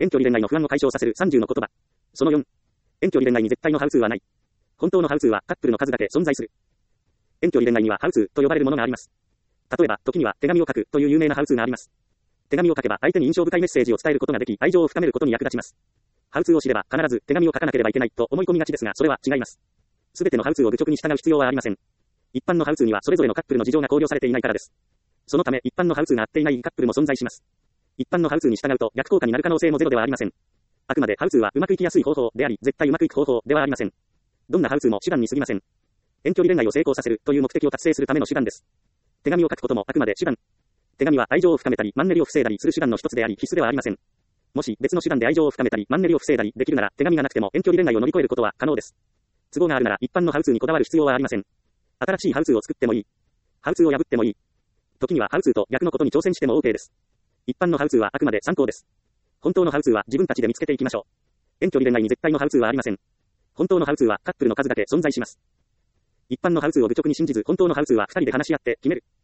遠距離恋愛の不安を解消させる30の言葉。その4。遠距離恋愛に絶対のハウツーはない。本当のハウツーはカップルの数だけ存在する。遠距離恋愛にはハウツーと呼ばれるものがあります。例えば、時には手紙を書くという有名なハウツーがあります。手紙を書けば相手に印象深いメッセージを伝えることができ、愛情を深めることに役立ちます。ハウツーを知れば必ず手紙を書かなければいけないと思い込みがちですが、それは違います。すべてのハウツーを愚直に従う必要はありません。一般のハウツーにはそれぞれのカップルの事情が考慮されていないからです。そのため一般のハウツーが合っていないカップルも存在します。一般のハウツーに従うと逆効果になる可能性もゼロではありません。あくまでハウツーはうまくいきやすい方法であり、絶対うまくいく方法ではありません。どんなハウツーも手段に過ぎません。遠距離恋愛を成功させるという目的を達成するための手段です。手紙を書くこともあくまで手段。手紙は愛情を深めたりマンネリを防いだりする手段の一つであり必須ではありません。もし別の手段で愛情を深めたりマンネリを防いだりできるなら手紙がなくても遠距離恋愛を乗り越えることは可能です。都合があるなら一般のハウツーにこだわる必要はありません。新しいハウツーを作ってもいい。ハウツーを破ってもいい。時にはハウツーと逆のことに挑戦しても OK です。一般のハウツーはあくまで参考です。本当のハウツーは自分たちで見つけていきましょう。遠距離恋愛に絶対のハウツーはありません。本当のハウツーはカップルの数だけ存在します。一般のハウツーを愚直に信じず、本当のハウツーは二人で話し合って決める。